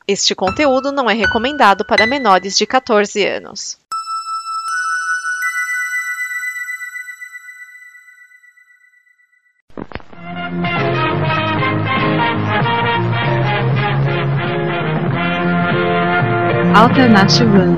Este conteúdo não é recomendado para menores de 14 anos. Alternative.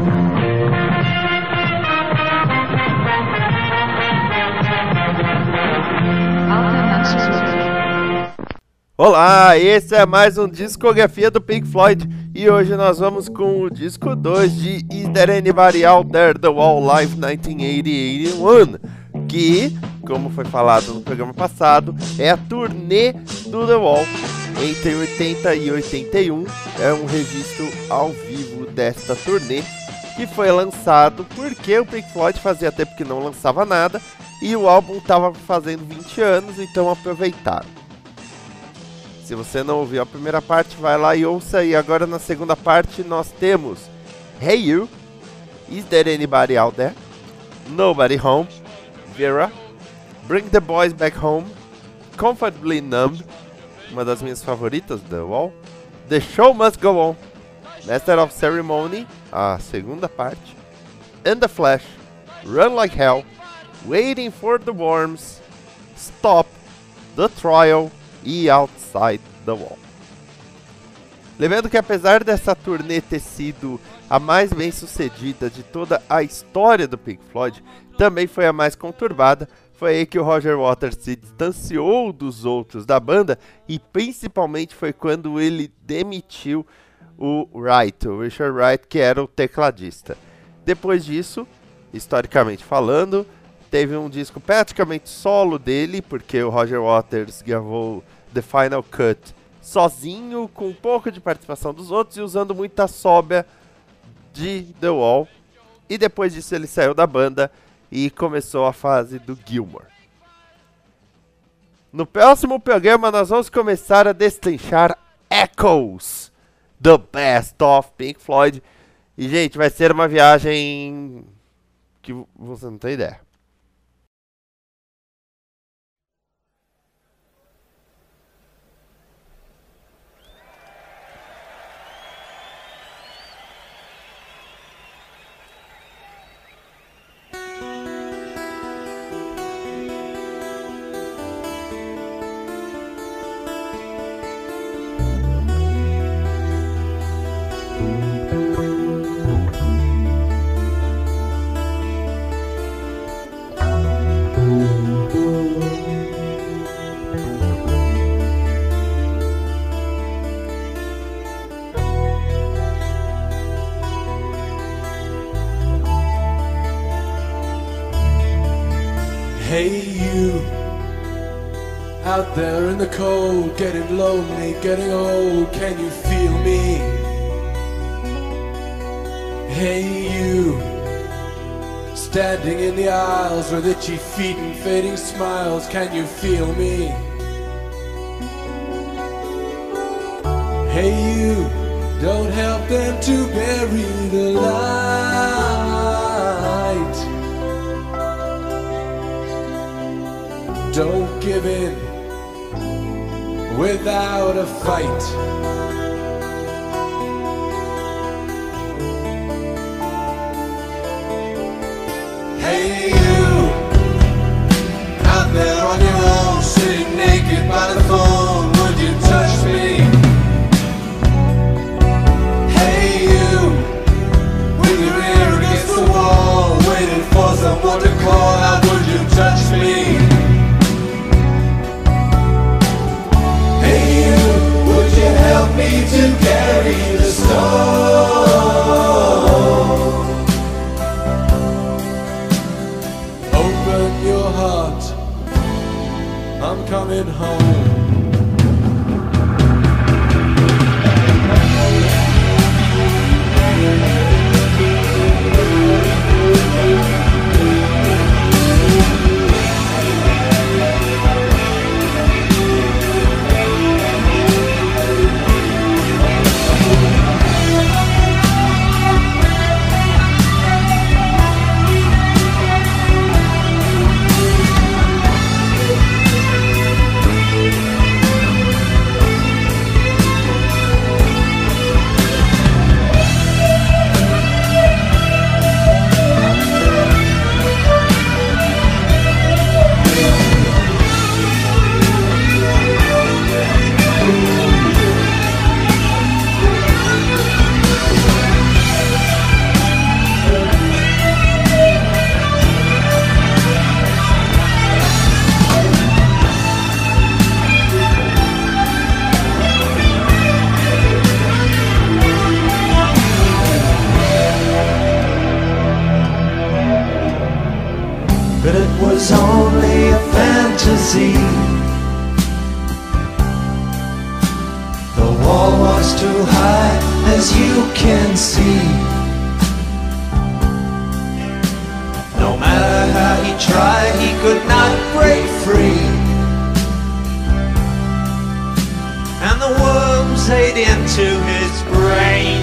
Olá, esse é mais um Discografia do Pink Floyd e hoje nós vamos com o disco 2 de Is There Anybody Out There? The Wall Live 1980-81, que, como foi falado no programa passado, é a turnê do The Wall entre 80 e 81, é um registro ao vivo desta turnê que foi lançado porque o Pink Floyd fazia tempo que não lançava nada e o álbum estava fazendo 20 anos, então aproveitaram. Se você não ouviu a primeira parte, vai lá e ouça. E agora na segunda parte nós temos Hey You, Is There Anybody Out There? Nobody Home, Vera, Bring the Boys Back Home, Comfortably Numb, uma das minhas favoritas, The Wall, The Show Must Go On, Master of Ceremony, a segunda parte, And the Flash, Run Like Hell, Waiting for the Worms, Stop, The Trial e Outside the Wall. Lembrando que apesar dessa turnê ter sido a mais bem sucedida de toda a história do Pink Floyd, também foi a mais conturbada. Foi aí que o Roger Waters se distanciou dos outros da banda e principalmente foi quando ele demitiu o Richard Wright, que era o tecladista. Depois disso, historicamente falando, teve um disco praticamente solo dele, porque o Roger Waters gravou The Final Cut sozinho, com um pouco de participação dos outros e usando muita sóbria de The Wall. E depois disso ele saiu da banda e começou a fase do Gilmour. No próximo programa nós vamos começar a destrinchar Echoes, The Best of Pink Floyd. E gente, vai ser uma viagem que você não tem ideia. Hey you, out there in the cold, getting lonely, getting old, can you feel me? Hey you, standing in the aisles with itchy feet and fading smiles, can you feel me? Hey you, don't help them to bury the light. Don't give in without a fight. Hey you, out there on your own, sitting naked by the phone, would you touch me? Hey you, with your ear against the wall, waiting for someone to call out, would you touch me? Help me to carry the stone. Open your heart, I'm coming home. as you can see. No matter how he tried, he could not break free. And the worms ate into his brain.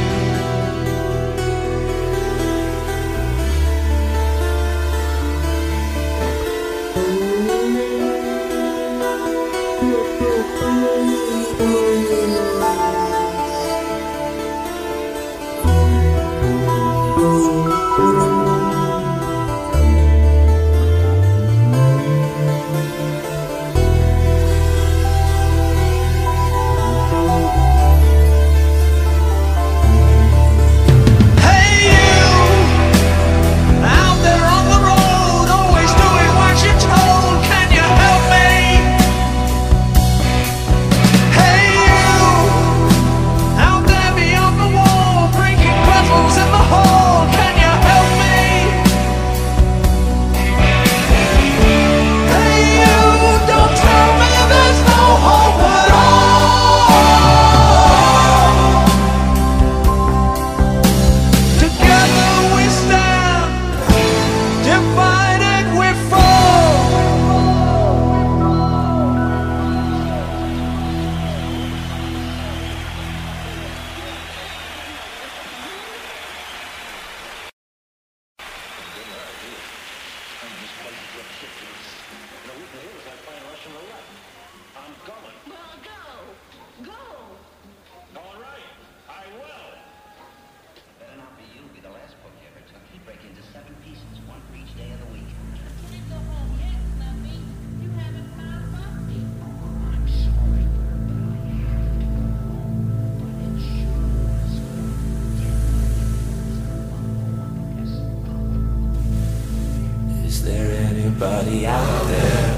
Is there anybody out there?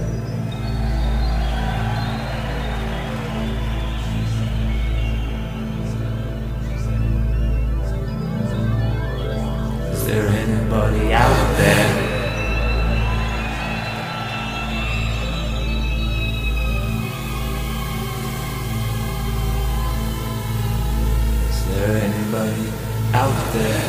Is there anybody out there? Is there anybody out there?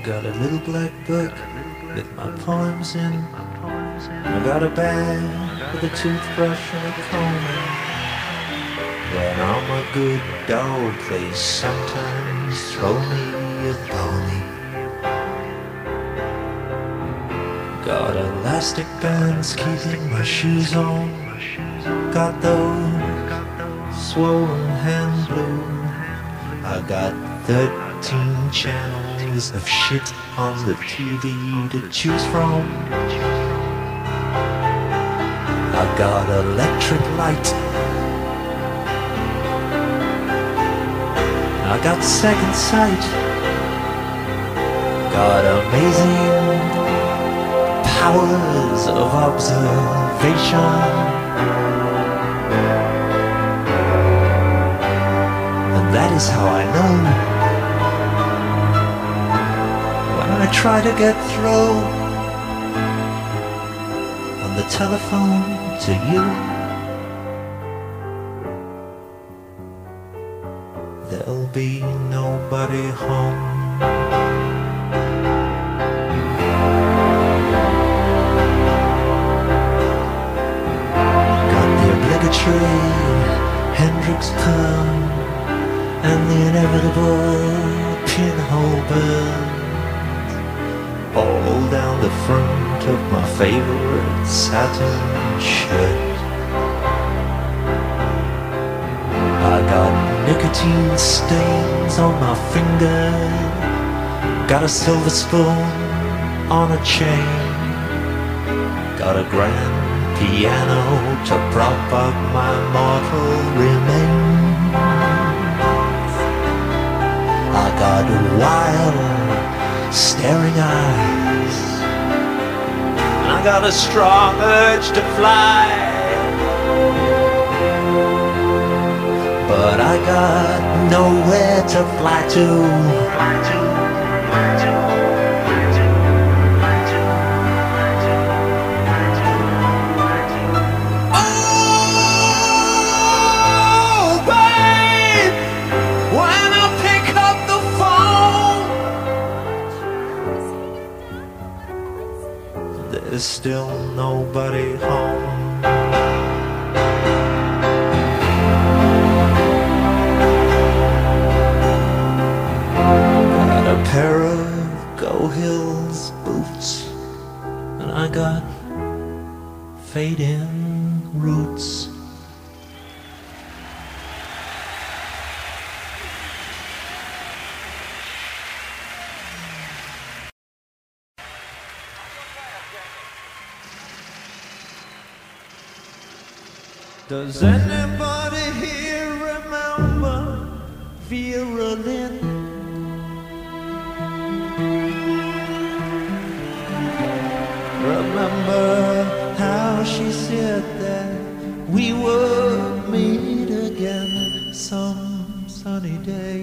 got a little black book with my poems in. I got a bag with a toothbrush and a comb in. When I'm a good dog, they sometimes throw me a bone. Got elastic bands keeping my shoes on. Got those swollen hand blue. I got 13 channels of shit on the TV to choose from. I got electric light. I got second sight. Got amazing powers of observation. And that is how I know when I try to get through on the telephone to you, there'll be nobody home. Hendrix perm and the inevitable pinhole burns all down the front of my favorite satin shirt. I got nicotine stains on my finger, got a silver spoon on a chain, got a grand piano to prop up my mortal remains. I got wild, staring eyes. I got a strong urge to fly, but I got nowhere to fly to. There's still nobody home. Got a pair of Go Hills boots, and I got fading roots. Does anybody here remember Vera Lynn? Remember how she said that we would meet again some sunny day?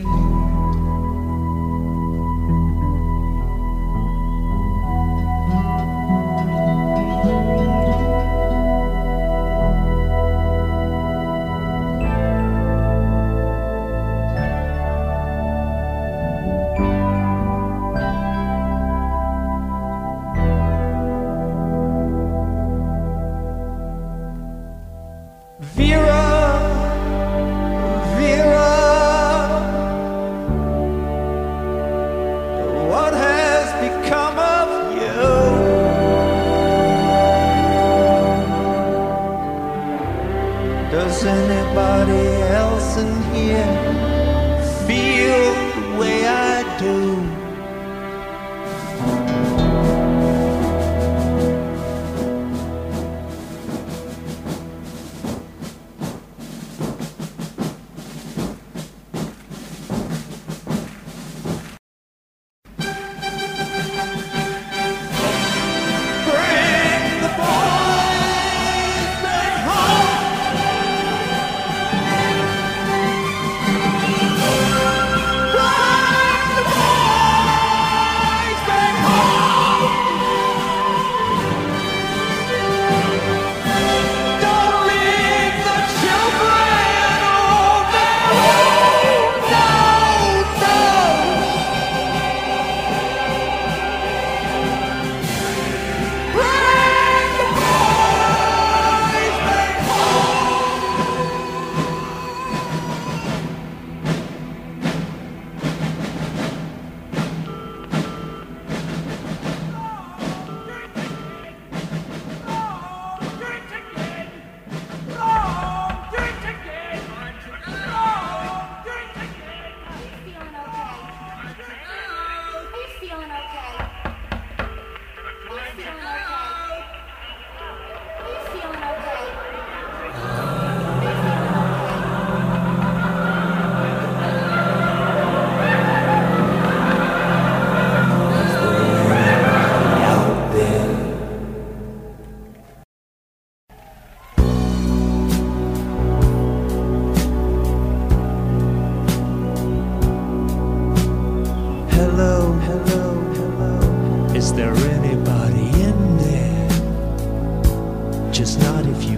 Does anybody else in here feel the way I do?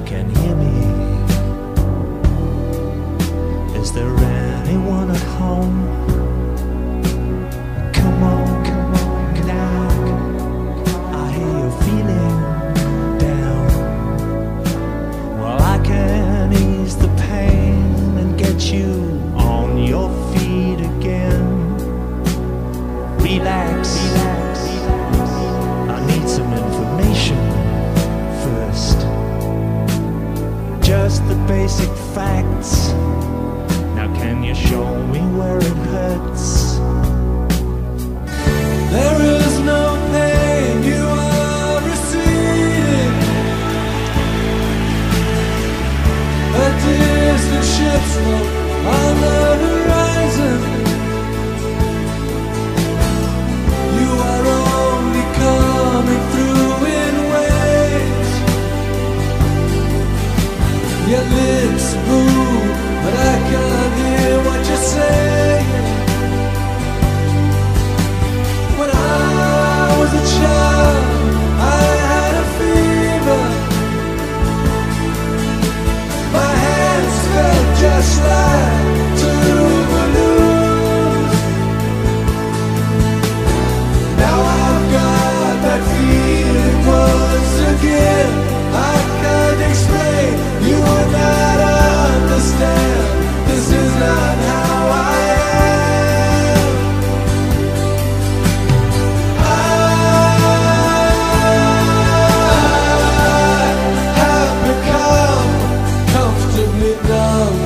can hear me. Is there anyone at home? Come on, knock. I hear you're feeling down. Well, I can ease the pain and get you on your feet again. Relax. I need some information first. Just the basic facts. Now can you show me where it hurts? There is no pain, you are receding. A distant ship's smoke on the horizon. You are only coming through in waves. Your lips move, but I can't hear what you're saying. When I was a child, I had a fever. My hands felt just like two balloons. Now I've got that feeling once again. I can't explain, you would not understand. This is not how I am. I have become comfortably numb.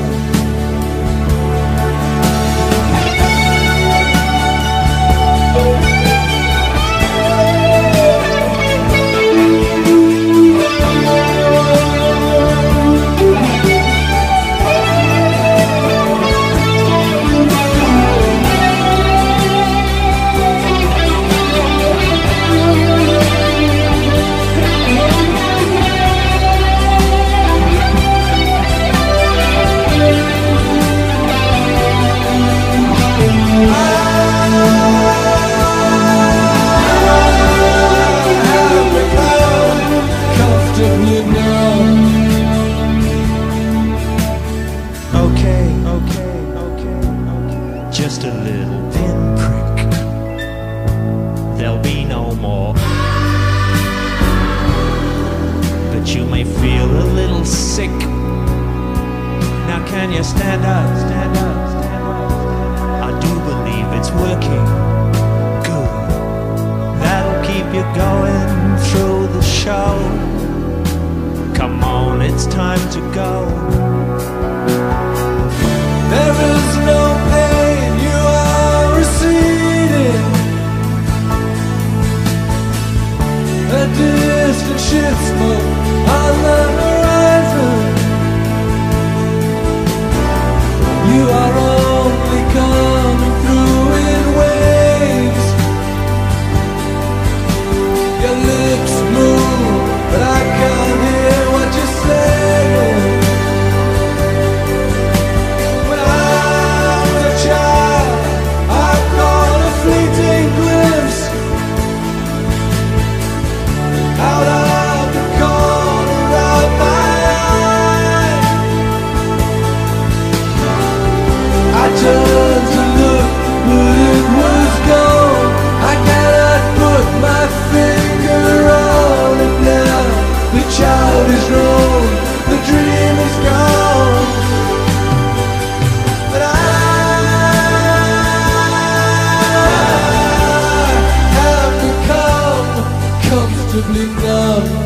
Okay. Just a little pinprick. There'll be no more. But you may feel a little sick. Now can you stand up? I do believe it's working. Good. That'll keep you going through the show. Come on, it's time to go. There is no pain, you are receding. A distant ship smoke on the horizon. You are only coming through in waves. Your lips move, but I can't hear what you're saying. When I was a child, I caught a fleeting glimpse out of the corner of my eye. I turned to look, but it was gone. I cannot put my finger on it now. The child is grown, the dream is gone. But I have become comfortably numb.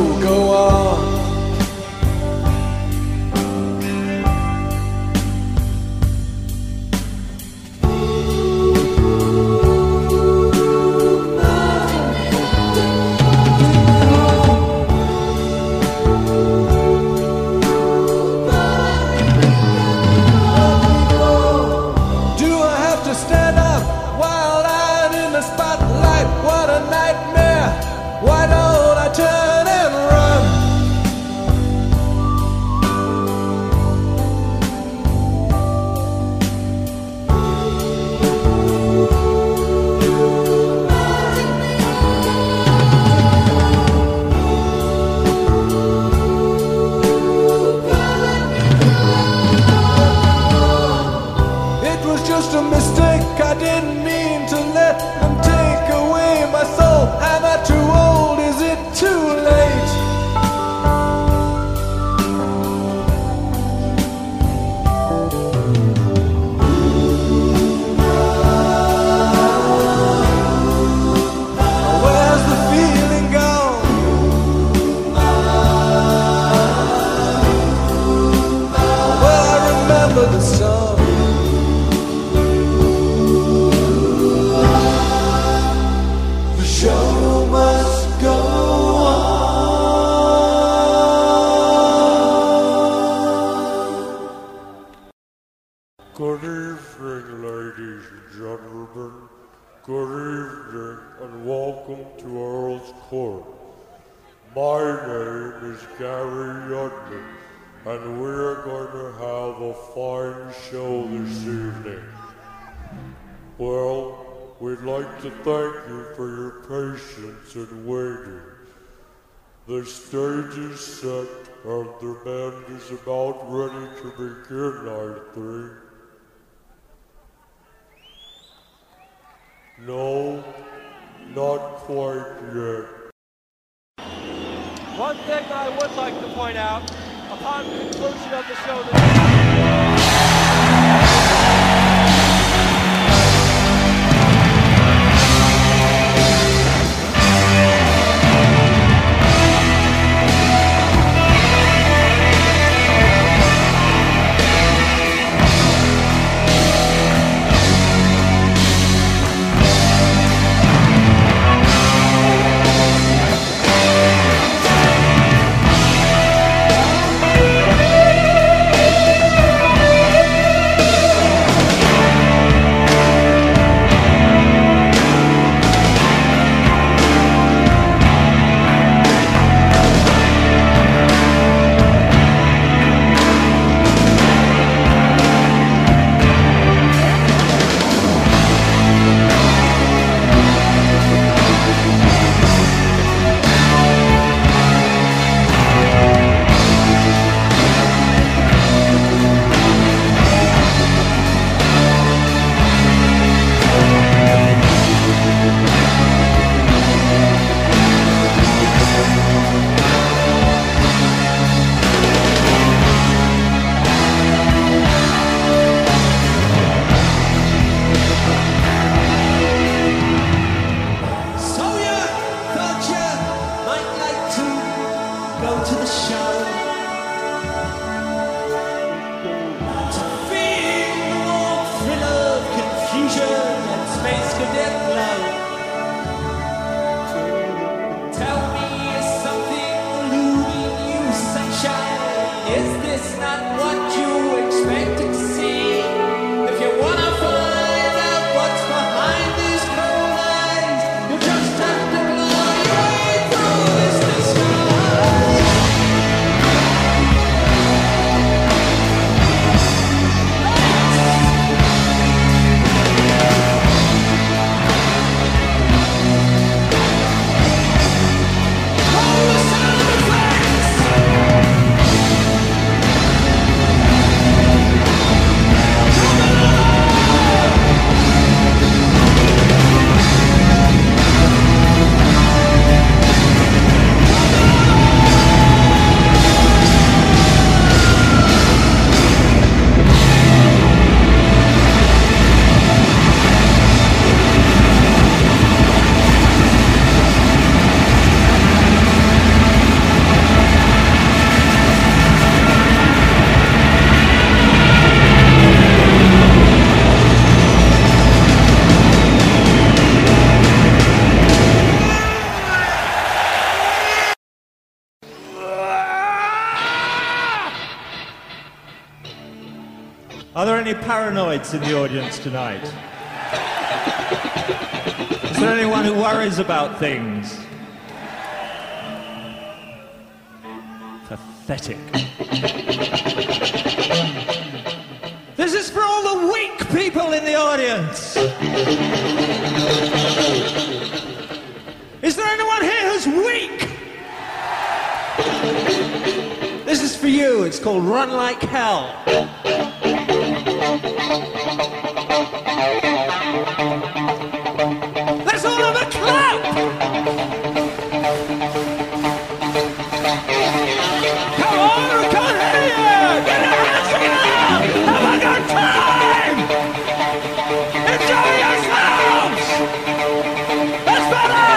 go on. Good evening, ladies and gentlemen. Good evening and welcome to Earl's Court. My name is Gary Yudman, and we're going to have a fine show this evening. Well, we'd like to thank you for your patience in waiting. The stage is set and the band is about ready to begin, I think. No, not quite yet. One thing I would like to point out, upon conclusion of the show Are there any paranoids in the audience tonight? Is there anyone who worries about things? Pathetic. This is for all the weak people in the audience. Is there anyone here who's weak? This is for you. It's called Run Like Hell. Let's all have a clap! Come on, I can't hear you! Get your hands up! Have a good time! Enjoy yourselves! That's better!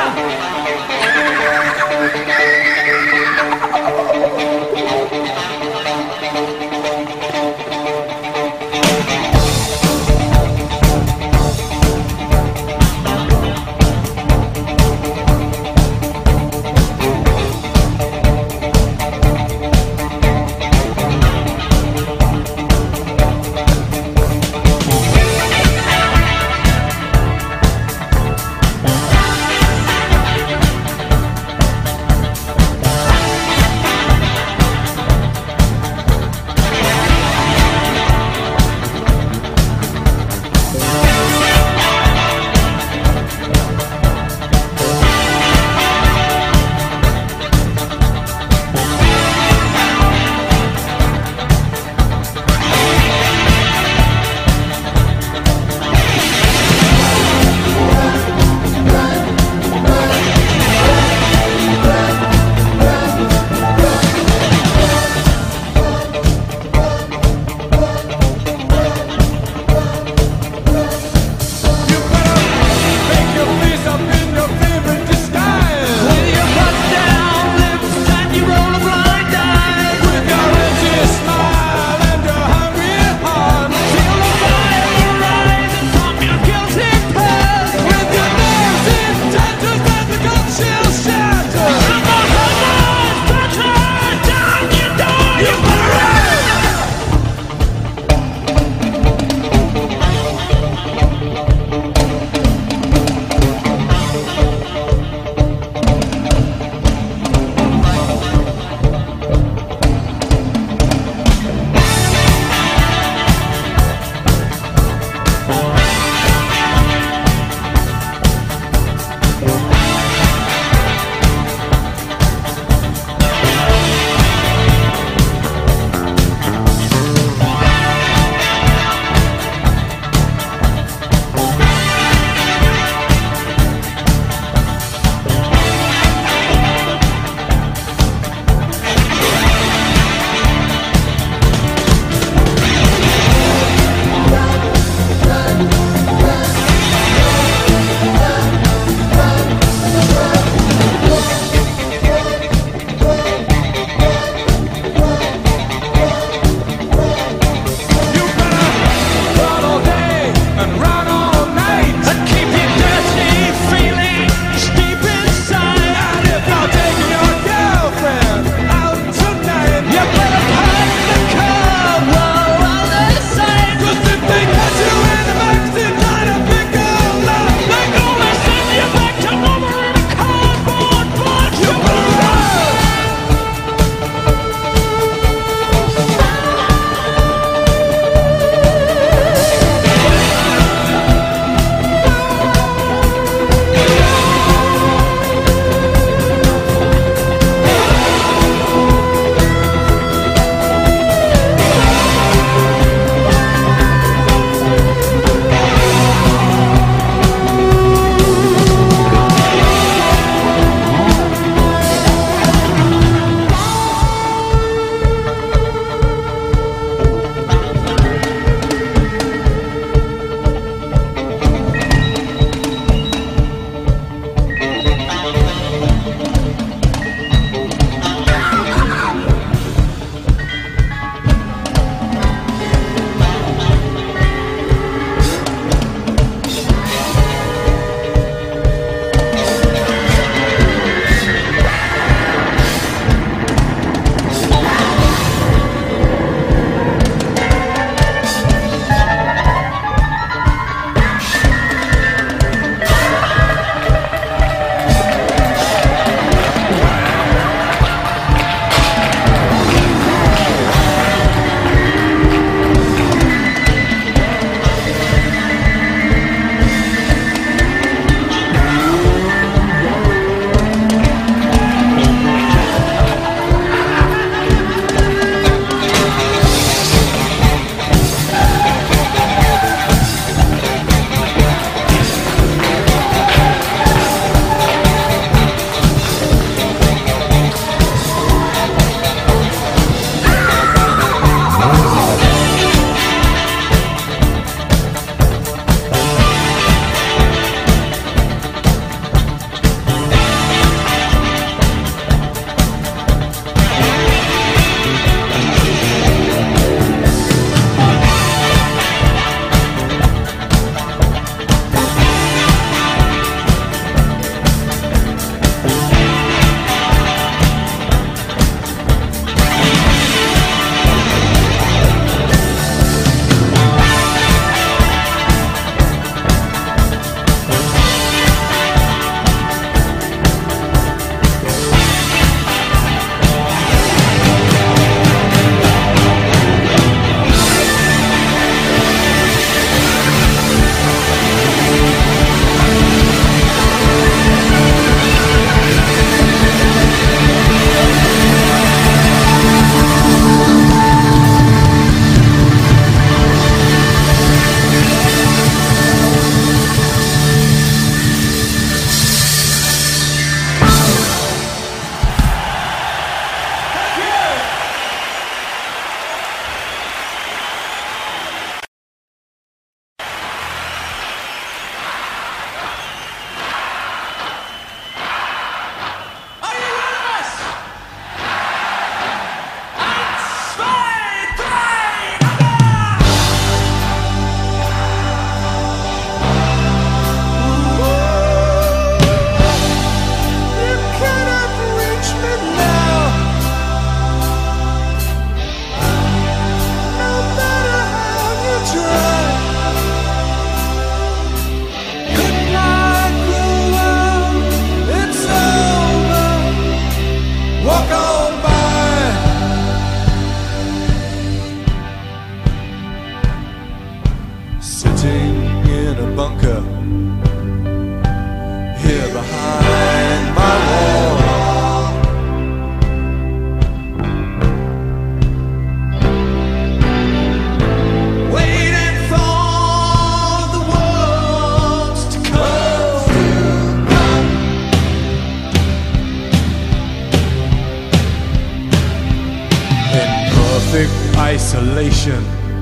in perfect isolation,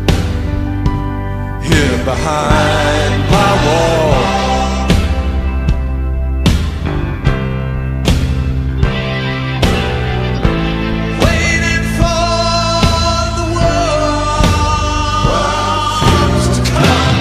hidden behind my wall. Waiting for the world to come.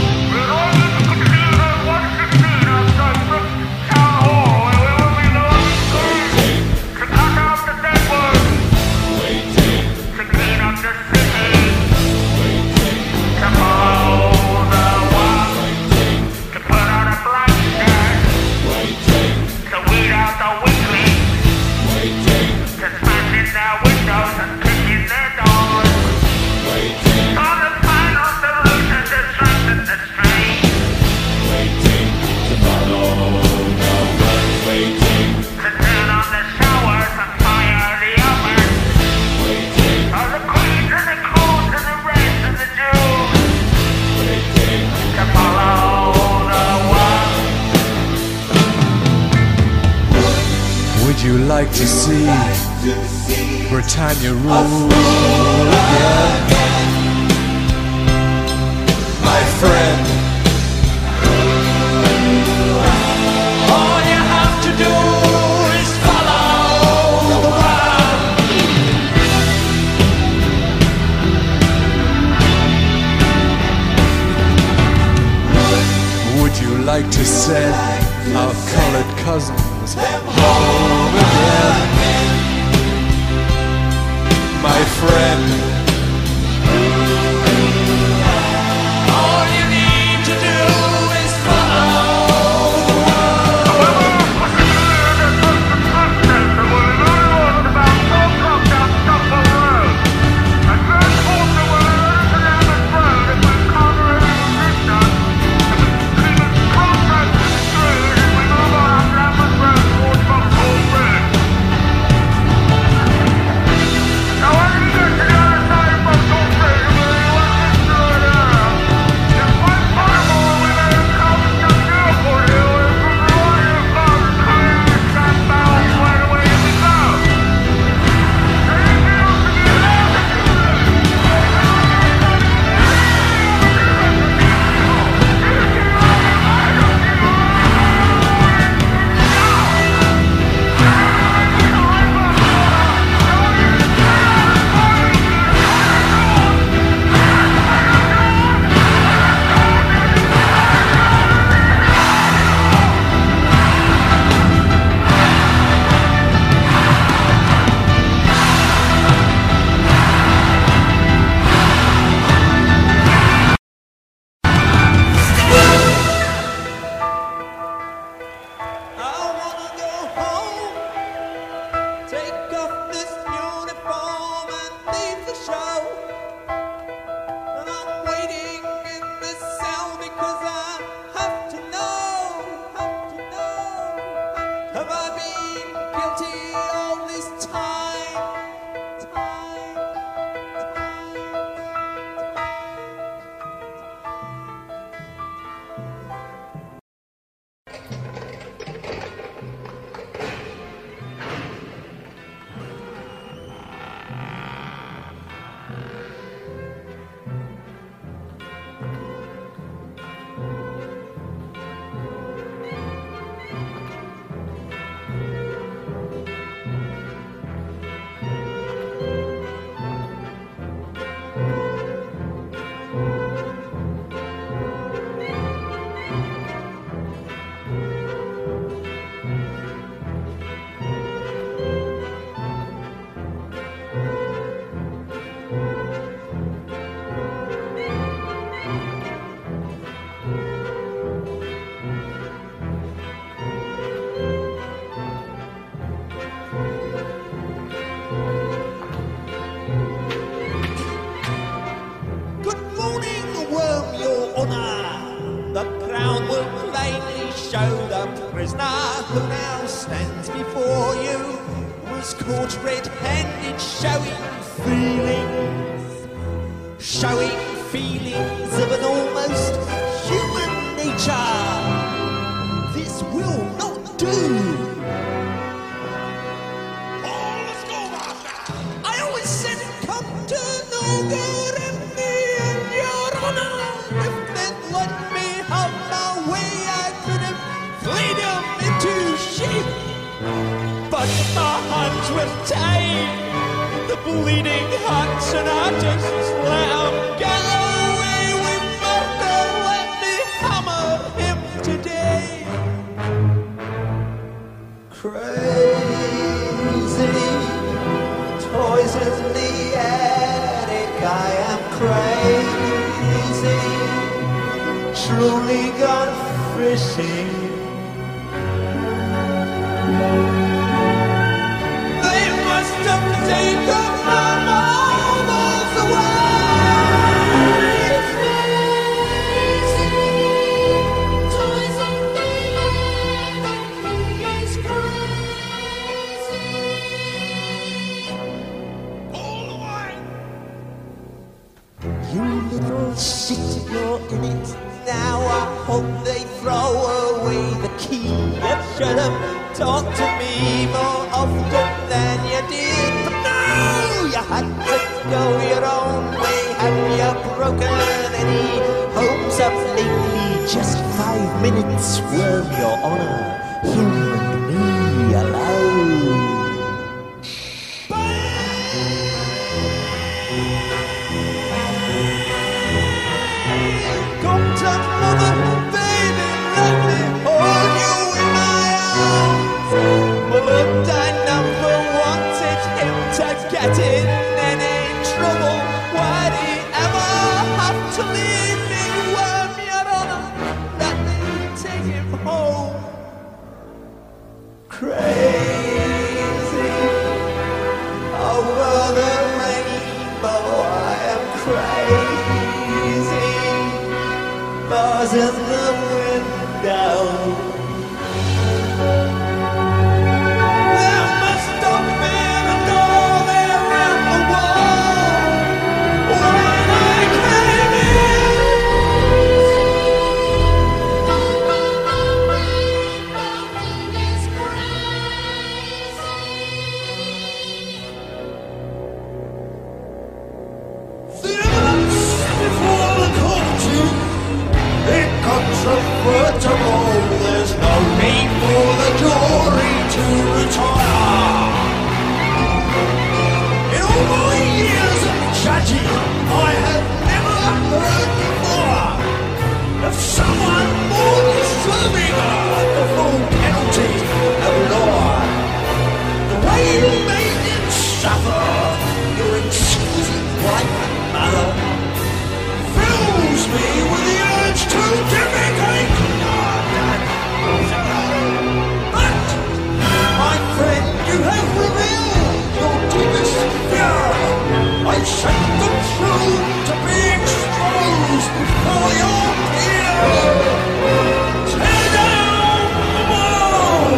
Would you like to see Britannia rule again? My friend, all you have to do is follow the one. Would you like to send our colored cousins home again? My friend, all you need to do is follow the prisoner who now stands before you was caught red-handed, showing feelings of an almost human nature. This will not do. Oh, let's go, Master. I always said will tame the bleeding hearts and artists. Let 'em get away. We must not let me hammer him today. Crazy toys in the attic. I am crazy, truly gone fishing. They must have taken my marbles away. You little shit, you're in it now. I hope they throw away the key. You should have talked to me more often than you did. But no, you had to go your own way. Have you broken any homes up lately? Just 5 minutes, worm your honor. Him and me alone. Come touch mother, baby, let me hold you in my arms. But I never wanted him to get in any trouble. Why'd he ever have to leave me? Worm your honor, let me take him home. Crazy over the rainbow. I am crazy. Bars in the window. There must have been a door there in the wall when I came The evidence before the court, incontrovertible. There's no need for the jury to retire. In all my years of judging, I have never heard before of someone more deserving of the full penalty of law. The way you made him suffer, your exquisite wife and mother, fills me with the urge to defecate. But, my friend, you have revealed your deepest fear. I sent the truth to be exposed before your peers. Tear down the wall.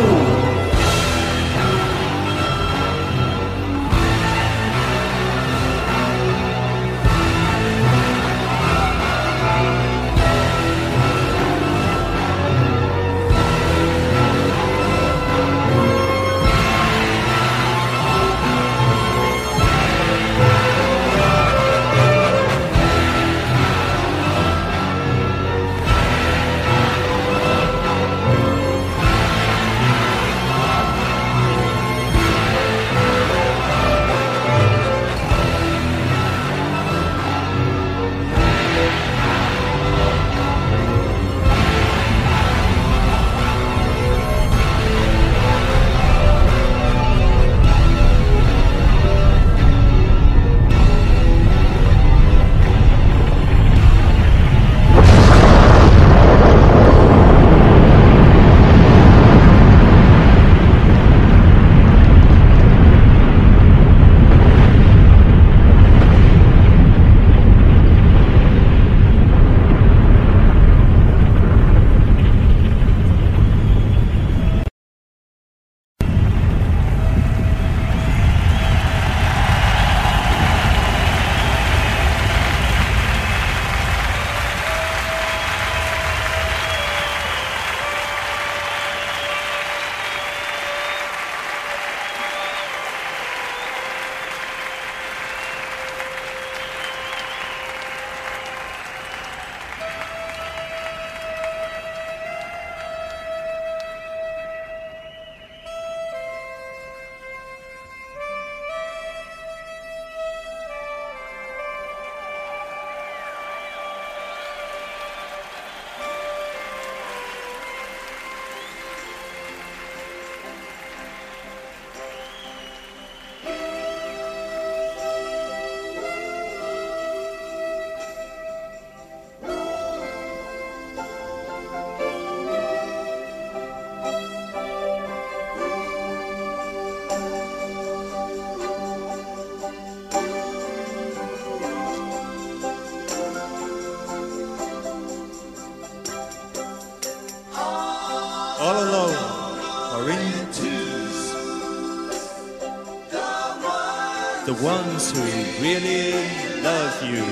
the ones who really love you.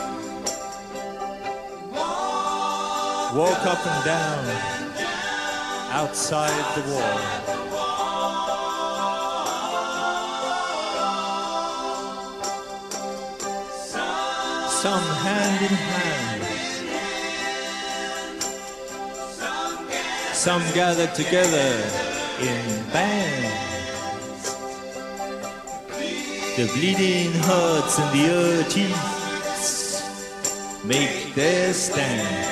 Walk up and down outside the wall. Some hand in hand, some gathered together in bands. The bleeding hearts and the urchies make their stand.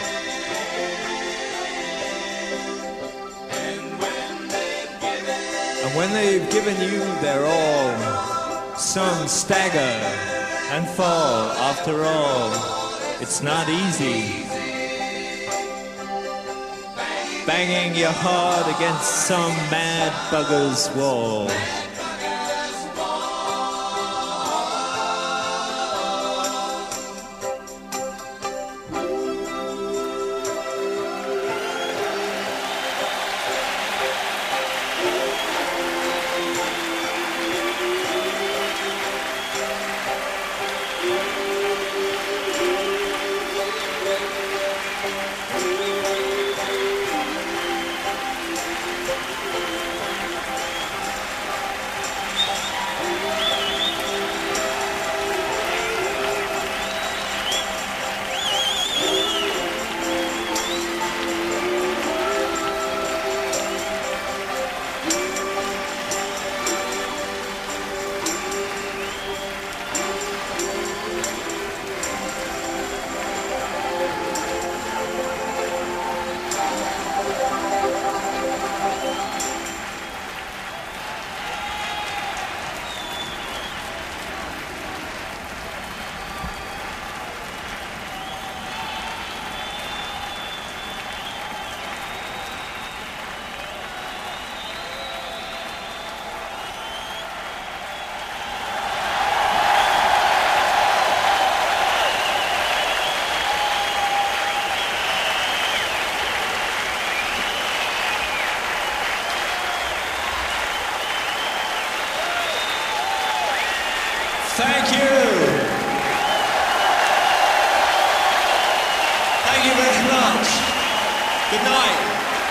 And when they've given you their all, some stagger and fall. After all, it's not easy banging your heart against some mad bugger's wall. Thank you. Thank you very much. Good night.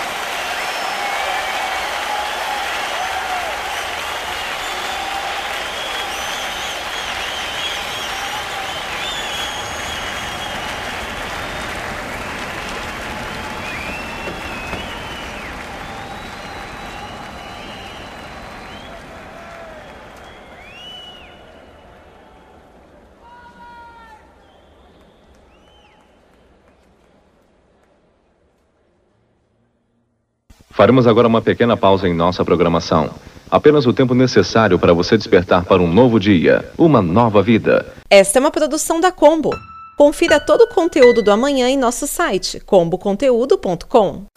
Faremos agora uma pequena pausa em nossa programação. Apenas o tempo necessário para você despertar para um novo dia, uma nova vida. Esta é uma produção da Combo. Confira todo o conteúdo do amanhã em nosso site comboconteúdo.com.